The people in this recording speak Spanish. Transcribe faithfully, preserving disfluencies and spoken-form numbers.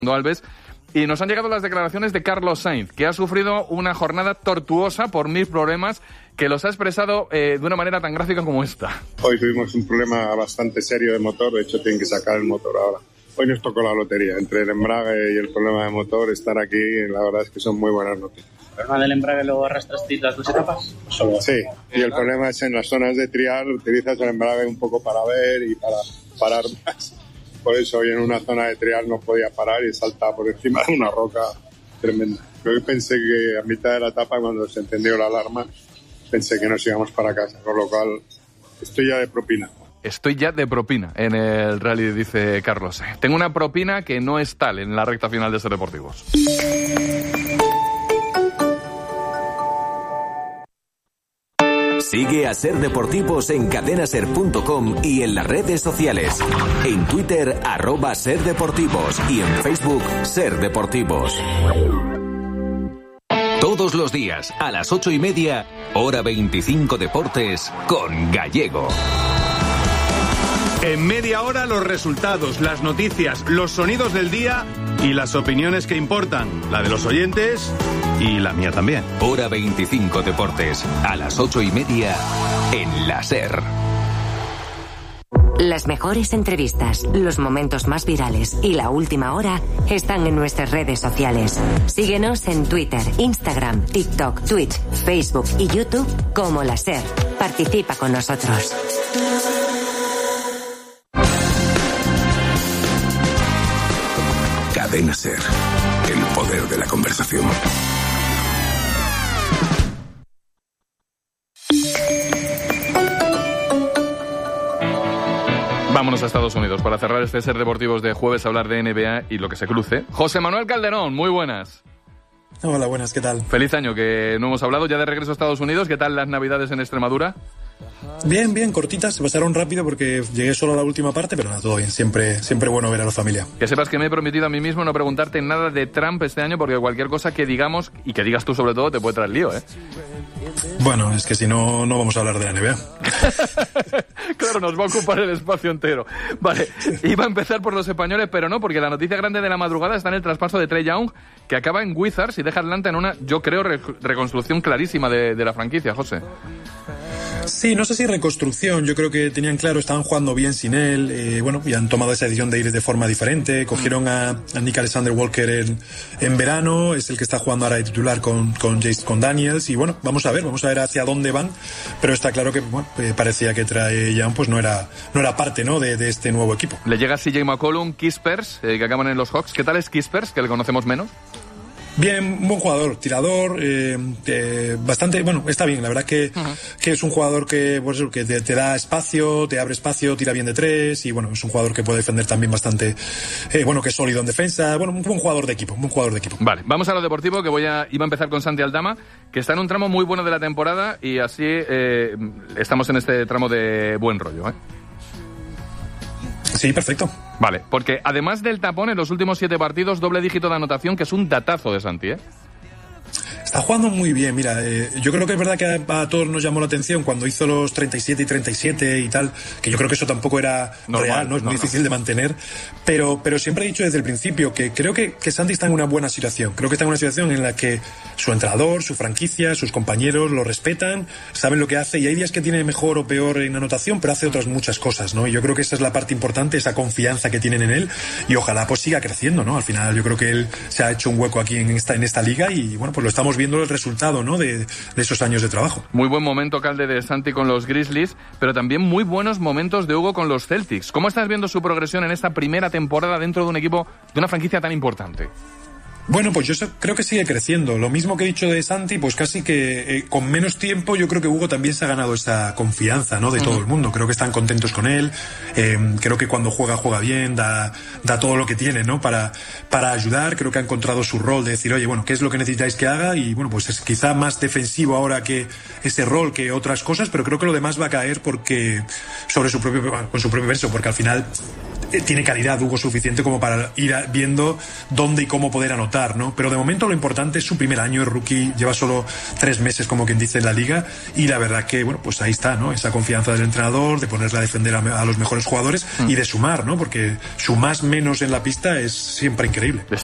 Alves. Y nos han llegado las declaraciones de Carlos Sainz, que ha sufrido una jornada tortuosa por mil problemas, que los ha expresado eh, de una manera tan gráfica como esta. Hoy tuvimos un problema bastante serio de motor, de hecho tienen que sacar el motor ahora. Hoy nos tocó la lotería, entre el embrague y el problema de motor, estar aquí, la verdad es que son muy buenas noticias. ¿El problema del embrague lo arrastraste las dos etapas? Solo. Sí, y el problema es en las zonas de trial, utilizas el embrague un poco para ver y para parar más. Por eso hoy en una zona de trial no podía parar y saltaba por encima de una roca tremenda. Yo pensé que a mitad de la etapa, cuando se encendió la alarma, pensé que nos íbamos para casa, con lo cual estoy ya de propina. Estoy ya de propina en el rally, dice Carlos. Tengo una propina que no es tal en la recta final de Ser Deportivos. Sigue a Ser Deportivos en cadena ser punto com y en las redes sociales. En Twitter, arroba Ser Deportivos, y en Facebook, Ser Deportivos. Todos los días, a las ocho y media, hora veinticinco Deportes, con Gallego. En media hora, los resultados, las noticias, los sonidos del día y las opiniones que importan. La de los oyentes y la mía también. Hora veinticinco Deportes, a las ocho y media, en la SER. Las mejores entrevistas, los momentos más virales y la última hora están en nuestras redes sociales. Síguenos en Twitter, Instagram, TikTok, Twitch, Facebook y YouTube como la SER. Participa con nosotros. Cadena SER, el poder de la conversación. Vámonos a Estados Unidos para cerrar este Ser Deportivos de jueves, a hablar de N B A y lo que se cruce. José Manuel Calderón, muy buenas. Hola, buenas, ¿qué tal? Feliz año, que no hemos hablado, ya de regreso a Estados Unidos. ¿Qué tal las Navidades en Extremadura? Bien, bien, cortitas, se pasaron rápido porque llegué solo a la última parte, pero nada, todo bien, siempre, siempre bueno ver a la familia. Que sepas que me he prometido a mí mismo no preguntarte nada de Trump este año, porque cualquier cosa que digamos, y que digas tú sobre todo, te puede traer lío, ¿eh? Bueno, es que si no, no vamos a hablar de la N B A. Claro, nos va a ocupar el espacio entero. Vale, iba a empezar por los españoles, pero no, porque la noticia grande de la madrugada está en el traspaso de Trae Young, que acaba en Wizards y deja a Atlanta en una, yo creo, re- reconstrucción clarísima de, de la franquicia, José. Sí, no sé si reconstrucción, yo creo que tenían claro, estaban jugando bien sin él, eh, bueno, y han tomado esa decisión de ir de forma diferente, cogieron a, a Nick Alexander Walker en, en verano, es el que está jugando ahora de titular con, con, Jace, con Daniels, y bueno, vamos a ver, vamos a ver hacia dónde van, pero está claro que bueno, eh, parecía que Trae Young pues no era, no era parte, ¿no?, de, de este nuevo equipo. Le llega C J McCollum, Kispers, eh, que acaban en los Hawks. ¿Qué tal es Kispers, que le conocemos menos? Bien, un buen jugador, tirador, eh, eh, bastante, bueno, está bien, la verdad que, uh-huh. que es un jugador que, pues, que te, te da espacio, te abre espacio, tira bien de tres, y bueno, es un jugador que puede defender también bastante, eh, bueno, que es sólido en defensa, bueno, un buen jugador de equipo, un buen jugador de equipo. Vale, vamos a lo deportivo, que voy a, iba a empezar con Santi Aldama, que está en un tramo muy bueno de la temporada, y así eh, estamos en este tramo de buen rollo, ¿eh? Sí, perfecto. Vale, porque además del tapón, en los últimos siete partidos, doble dígito de anotación, que es un datazo de Santi, ¿eh? Está jugando muy bien, mira, eh, yo creo que es verdad que a, a todos nos llamó la atención cuando hizo los treinta y siete y treinta y siete y tal, que yo creo que eso tampoco era normal, real, ¿no? Es muy no, difícil no. de mantener, pero, pero siempre he dicho desde el principio que creo que, que Santi está en una buena situación, creo que está en una situación en la que su entrenador, su franquicia, sus compañeros lo respetan, saben lo que hace, y hay días que tiene mejor o peor en anotación, pero hace otras muchas cosas, ¿no? Y yo creo que esa es la parte importante, esa confianza que tienen en él, y ojalá pues siga creciendo, ¿no? Al final yo creo que él se ha hecho un hueco aquí en esta, en esta liga, y bueno, pues lo estamos viendo el resultado, ¿no?, de, de esos años de trabajo. Muy buen momento, Calde, de Santi con los Grizzlies, pero también muy buenos momentos de Hugo con los Celtics. ¿Cómo estás viendo su progresión en esta primera temporada dentro de un equipo, de una franquicia tan importante? Bueno, pues yo creo que sigue creciendo. Lo mismo que he dicho de Santi, pues casi que eh, con menos tiempo yo creo que Hugo también se ha ganado esa confianza, ¿no?, de uh-huh. todo el mundo. Creo que están contentos con él. Eh, creo que cuando juega, juega bien, da, da todo lo que tiene, ¿no?, para, para ayudar. Creo que ha encontrado su rol de decir, oye, bueno, ¿qué es lo que necesitáis que haga? Y bueno, pues es quizá más defensivo ahora que ese rol que otras cosas, pero creo que lo demás va a caer porque sobre su propio, con su propio verso, porque al final tiene calidad Hugo suficiente como para ir viendo dónde y cómo poder anotar, ¿no? Pero de momento lo importante es su primer año, el rookie lleva solo tres meses, como quien dice, en la liga, y la verdad que, bueno, pues ahí está, ¿no? Esa confianza del entrenador, de ponerle a defender a, a los mejores jugadores mm. y de sumar, ¿no? Porque su más menos en la pista es siempre increíble.